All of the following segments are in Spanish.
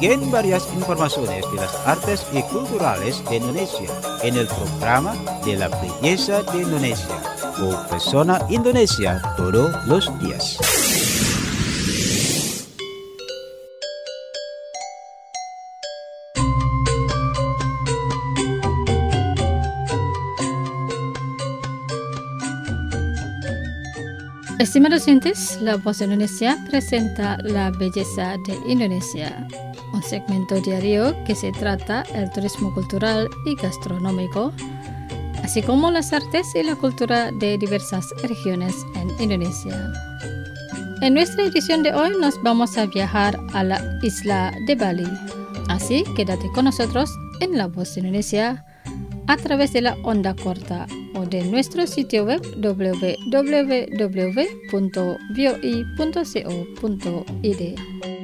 Siguen varias informaciones de las artes y culturales de Indonesia en el programa de la belleza de Indonesia o Persona Indonesia todos los días. Estimados oyentes, La Voz de Indonesia presenta La Belleza de Indonesia, un segmento diario que se trata el turismo cultural y gastronómico, así como las artes y la cultura de diversas regiones en Indonesia. En nuestra edición de hoy nos vamos a viajar a la isla de Bali, así quédate con nosotros en La Voz de Indonesia a través de la onda corta o de nuestro sitio web www.voi.co.id.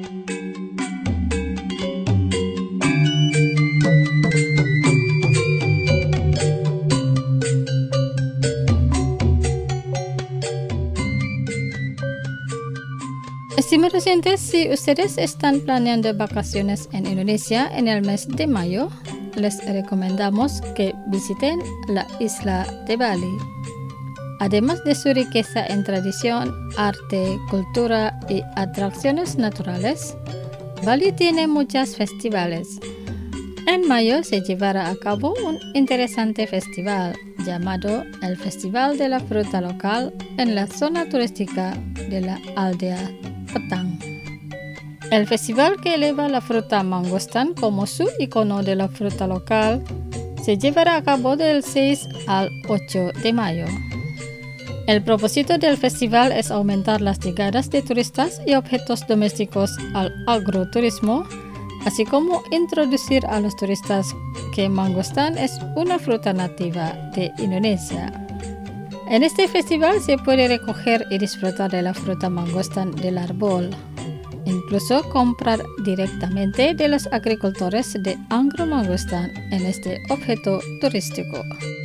Estimados oyentes, si ustedes están planeando vacaciones en Indonesia en el mes de mayo, les recomendamos que visiten la isla de Bali. Además de su riqueza en tradición, arte, cultura y atracciones naturales, Bali tiene muchos festivales. En mayo se llevará a cabo un interesante festival llamado el Festival de la Fruta Local en la zona turística de la aldea Petang. El festival, que eleva la fruta mangostan como su icono de la fruta local, se llevará a cabo del 6 al 8 de mayo. El propósito del festival es aumentar las llegadas de turistas y objetos domésticos al agroturismo, así como introducir a los turistas que mangostan es una fruta nativa de Indonesia. En este festival se puede recoger y disfrutar de la fruta mangostan del árbol. Incluso comprar directamente de los agricultores de Angro Mangostan en este objeto turístico.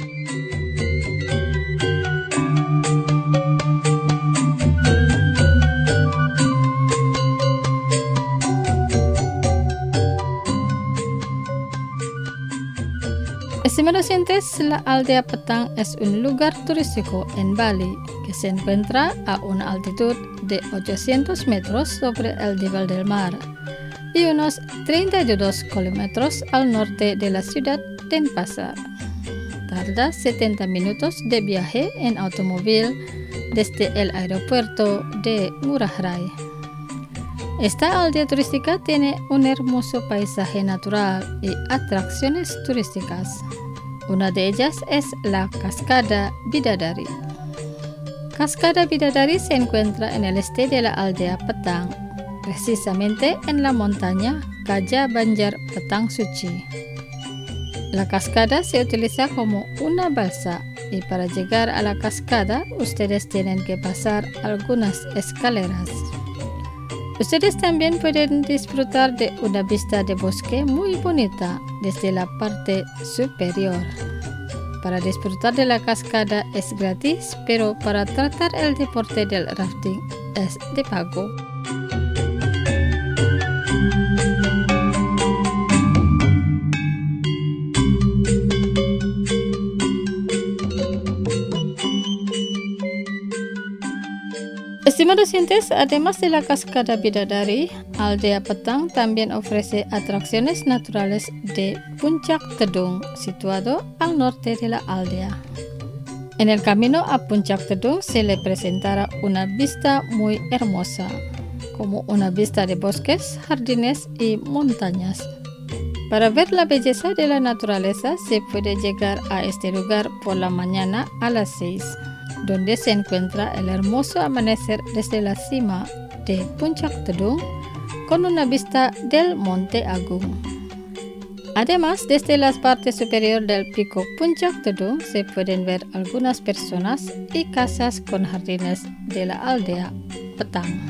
Estimados oyentes, la aldea Petang es un lugar turístico en Bali que se encuentra a una altitud de 800 metros sobre el nivel del mar y unos 32 kilómetros al norte de la ciudad de Denpasar. Tarda 70 minutos de viaje en automóvil desde el aeropuerto de Ngurah Rai. Esta aldea turística tiene un hermoso paisaje natural y atracciones turísticas. Una de ellas es la Cascada Bidadari. Cascada Bidadari se encuentra en el este de la aldea Petang, precisamente en la montaña Gajah Banjar Petang Suci. La cascada se utiliza como una balsa y para llegar a la cascada ustedes tienen que pasar algunas escaleras. Ustedes también pueden disfrutar de una vista de bosque muy bonita desde la parte superior. Para disfrutar de la cascada es gratis, pero para tratar el deporte del rafting es de pago. Estimados oyentes, además de la Cascada Bidadari, Aldea Petang también ofrece atracciones naturales de Puncak Tedung, situado al norte de la aldea. En el camino a Puncak Tedung se le presentará una vista muy hermosa, como una vista de bosques, jardines y montañas. Para ver la belleza de la naturaleza se puede llegar a este lugar por la mañana a las 6. Donde se encuentra el hermoso amanecer desde la cima de Puncak Tedung con una vista del Monte Agung. Además, desde la parte superior del pico Puncak Tedung se pueden ver algunas personas y casas con jardines de la aldea Petang.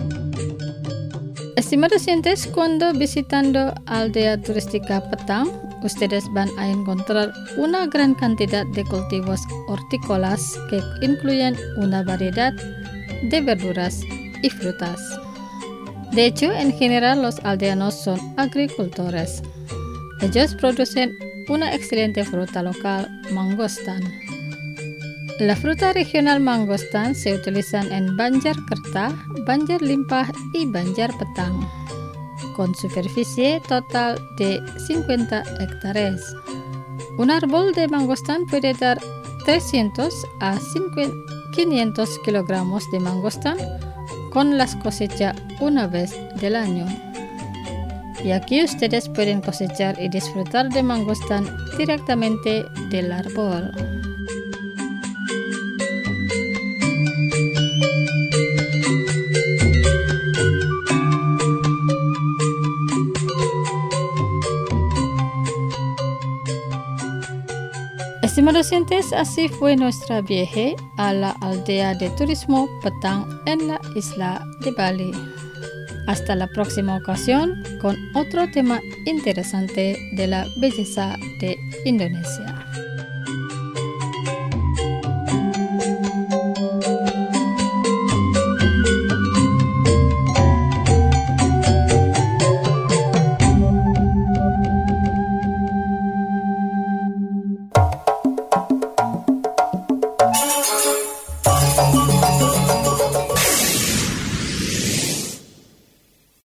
Estimados oyentes, cuando visitando aldea turística Petang, ustedes van a encontrar una gran cantidad de cultivos hortícolas que incluyen una variedad de verduras y frutas. De hecho, en general los aldeanos son agricultores. Ellos producen una excelente fruta local, mangostan. La fruta regional mangostan se utiliza en Banjar Kerta, Banjar Limpah y Banjar Petang, con superficie total de 50 hectáreas. Un árbol de mangostan puede dar 300 a 500 kilogramos de mangostan con las cosechas una vez del año. Y aquí ustedes pueden cosechar y disfrutar de mangostan directamente del árbol. Estimados oyentes, así fue nuestra viaje a la aldea de turismo Petang en la isla de Bali. Hasta la próxima ocasión con otro tema interesante de la belleza de Indonesia.